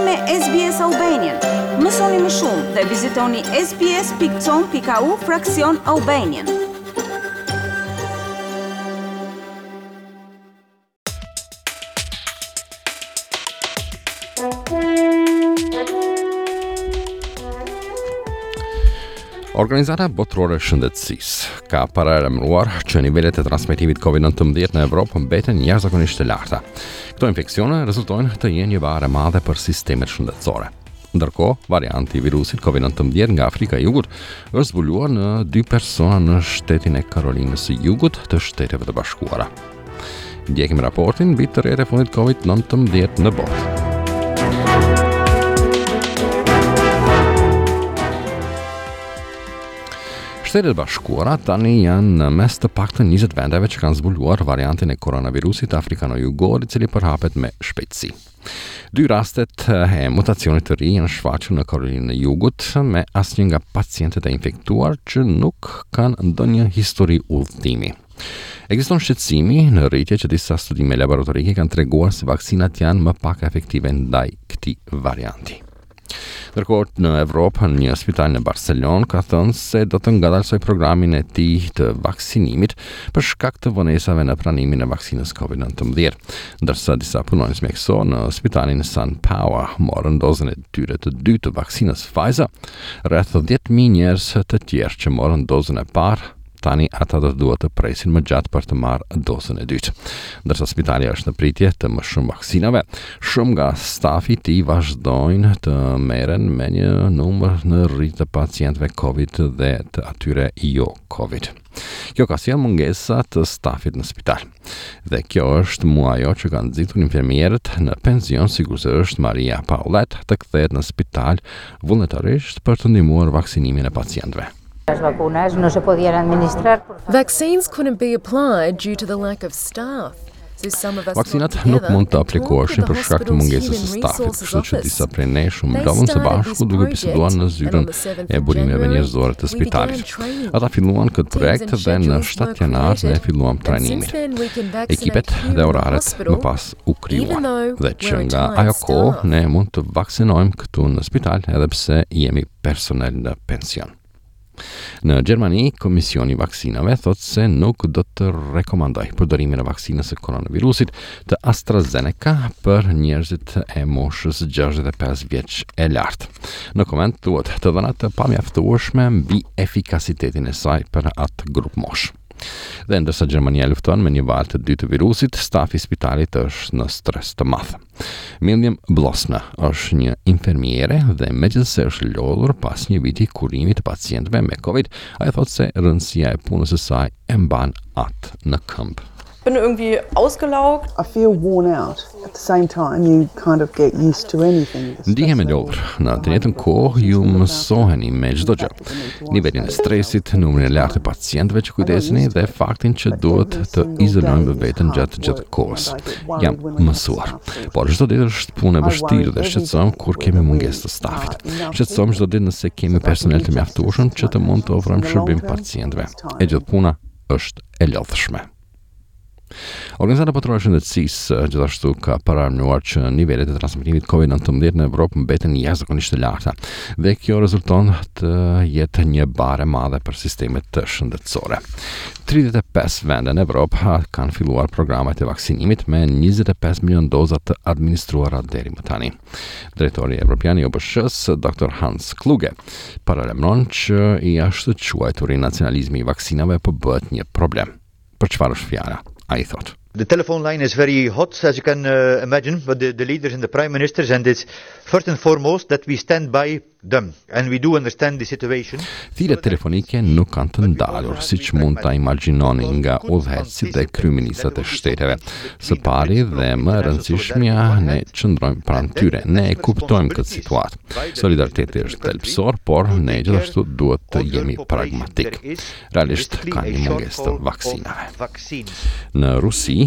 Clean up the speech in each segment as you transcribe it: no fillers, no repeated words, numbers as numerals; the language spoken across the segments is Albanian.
me SBS Albanian. Mësoni më shumë dhe vizitoni sbs.com.au/Albanian. Organizata botërore e shëndetësisë ka paralajmëruar që nivelet e transmetimit COVID-19 në Evropë mbeten jashtëzakonisht të larta. Këto infeksione rezultojnë të jenë një barë e madhe për sistemet shëndetësore. Ndërkohë, varianti i virusit COVID-19 nga Afrika e Jugut është zbuluar në 2 persona në shtetin e Karolinës së Jugut të Shteteve të Bashkuara. Ndjekim raportin mbi të rrjetet e fundit COVID-19 në botë. Shtetet e Bashkuara tani janë në mes të paktën 20 vendeve që kanë zbuluar variantin e koronavirusit afrikano-jugor, i cili përhapet me shpejtësi. 2 rastet e mutacionit të ri janë shfaqur në Karolinën e Jugut me asnjë nga pacientët e infektuar që nuk kanë ndonjë histori udhëtimi. Ekziston shqetësimi në rritje që disa studime laboratorike kanë treguar se vaksinat janë më pak efektive ndaj këtij varianti. Ndërkohë në Evropë, një spital në Barcelonë ka thënë se do të ngadalsoj programin e tij të vaksinimit për shkak të vonesave në pranimin e vaksinës COVID-19, ndërsa disa punonjës mjekësor në spitalin San Pau morën dozën e tyre të dytë të vaksinës Pfizer. Rreth 10.000 njerëz të tjerë që morën dozën e parë tani ata do të duhet të presin më gjatë për të marrë dozën e dytë. Ndërsa spitali është në pritje të më shumë vaksinave, shumë nga stafi i tij vazhdojnë të merren me një numër në rritë të pacientëve COVID dhe të atyre jo COVID. Kjo ka sjellë mungesa të stafit në spital. Dhe kjo është mua ajo që kanë nxitur infermierët në pension, sigurisht është Maria Paulette, të kthehet në spital vullnetarisht për të ndihmuar vaksinimin e pacientëve. Vaccines couldn't be applied due to the lack of staff. Vaksinat nuk mund të aplikoheshin për shkak të mungesës së stafit, kështu që disa prej nesh u mblodhën së bashku duke biseduar në zyrën e burimeve njerëzore të spitalit. Ata filluan këtë projekt dhe në 7 janar ne filluam trajnimin. Ekipet dhe oraret më pas u krijuan dhe që nga ajo kohë ne mund të vaksinojmë këtu në spital edhe pse jemi personel në pension. Në Gjermani, Komisioni i Vaksinave thotë se nuk do të rekomandoj përdorimin e vaksinës së koronavirusit të AstraZeneca për njerëzit e moshës 65 vjeç e lartë. Në koment thuhet të dhënat të pamjaftueshme mbi efikasitetin e saj për atë grup moshë. Dhe ndërsa Gjermania lufton me një valë të dytë të virusit, stafi i spitalit është në stres të madh. Miriam Blosna është një infermiere dhe megjithëse është lodhur pas një viti kurimi të pacientëve me COVID, ai thotë se rëndësia e punës së saj e mban atë në këmbë. Bin irgendwie ausgelaugt. I feel worn out. At the same time, you kind of get used to anything. Ndihem e lodhur. Në të njëjtën kohë ju mësoheni me çdo gjë. Nivelin e stresit, numrin e lartë të pacientëve që kujdeseni dhe faktin që duhet të izolojmë veten gjatë gjithë kohës. Jam mësuar. Por çdo ditë është punë e vështirë dhe shqetësohem kur kemi mungesë të stafit. Shqetësohem çdo ditë nëse kemi personel të mjaftueshëm që të mund të ofrojmë shërbim pacientëve. E gjithë puna është e lodhshme. Organizata botërore e shëndetësisë gjithashtu ka paralajmëruar që nivelet e transmetimit COVID-19 në Evropë mbeten jashtëzakonisht të larta dhe kjo rezulton të jetë një barë e madhe për sistemet të shëndetësore. 35 vende në Evropë kanë filluar programet e vaksinimit me 25 milion doza të administruara deri më tani. Drejtori evropian i OBSH-s, Dr. Hans Kluge, paralajmëron që i jashtëquajturi nacionalizmi i vaksinave po bëhet një problem. Për çfarë është fjala? I thought. The telephone line is very hot, as you can imagine, with the leaders and the prime ministers, and it's first and foremost that we stand by them, and we do understand the situation. Thirrjet telefonike nuk kanë të ndalur, siç mund ta imagjinoni nga udhëheqësit dhe kryeministrat e shteteve. Së pari dhe më e rëndësishmja, ne qëndrojmë pranë tyre, ne e kuptojmë këtë situatë. Solidariteti është thelbësor, por ne gjithashtu duhet të jemi pragmatik. Realisht ka një mungesë të vaksinave. Në Rusi,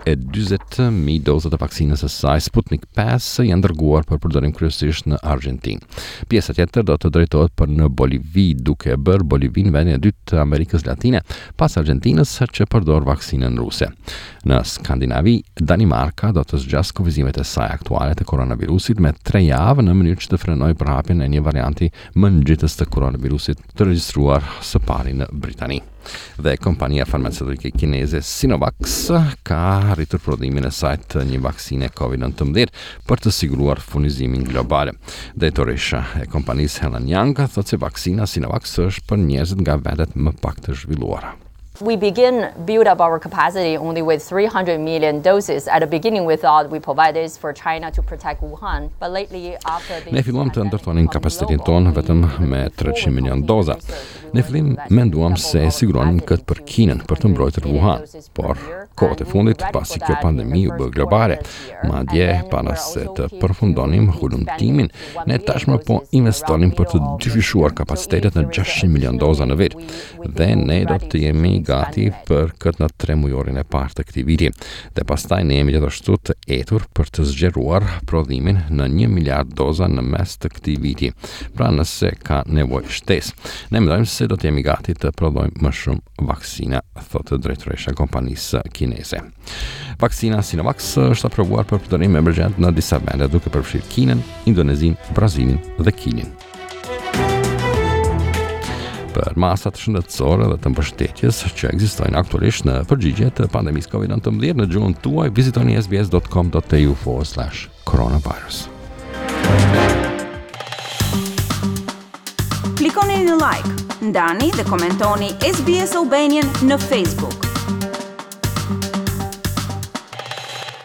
240.000 doza të vaksinës së saj Sputnik 5 janë dërguar për përdorim kryesisht në Argjentinë. Argentin. Pjesa tjetër do të drejtohet për në Bolivi, duke bërë Bolivin vendin e dytë të Amerikës Latine pas Argentinës që përdor vaksinën ruse. Në Skandinavi, Danimarka do të zgjas kufizimet e saj aktuale të koronavirusit me 3 javë në mënyrë që të frenojë përhapjen e një varianti më nxitës të koronavirusit të regjistruar së pari në Britani. Dhe kompania farmaceutike kineze Sinovac ka rritur prodhimin e saj të një vaksine COVID-19 për të siguruar furnizimin global. Drejtoresha e kompanisë Helen Yang thotë se vaksina Sinovac është për njerëzit nga vendet më pak të zhvilluara. We build up our capacity only with 300 million doses. At the beginning we thought we provide this for China to protect Wuhan, but lately after the Ne filluam të ndërtonim kapacitetin tonë vetëm me 300 milion doza. Ne fillim menduam se e siguronim këtë për Kinën për të mbrojtur Wuhan, por kohët e fundit pasi kjo pandemi u bë globale, madje para se të përfundonim hulumtimin, ne tashmë po investonim për të dyfishuar kapacitetet në 600 milion doza në vit. Dhe ne do të jemi gati për këtë në 3 mujorin e parë të këtij viti. Dhe pastaj ne jemi gjithashtu të etur për të zgjeruar prodhimin në 1 miliard doza në mes të këtij viti. Pra nëse ka nevojë shtesë, ne mendojmë se do të jemi gati të prodhojmë më shumë vaksina, thotë drejtoresha e kompanisë kineze. Vaksina Sinovac është aprovuar për përdorim emergjent në disa vende, duke përfshirë Kinën, Indonezinë, Brazilin dhe Kinin. Për masat shëndetësore dhe të mbështetjes që ekzistojnë aktualisht në përgjigje të pandemisë COVID-19 në gjuhën tuaj, vizitoni sbs.com.au/coronavirus. Klikoni në like, ndani dhe komentoni SBS Albanian në Facebook.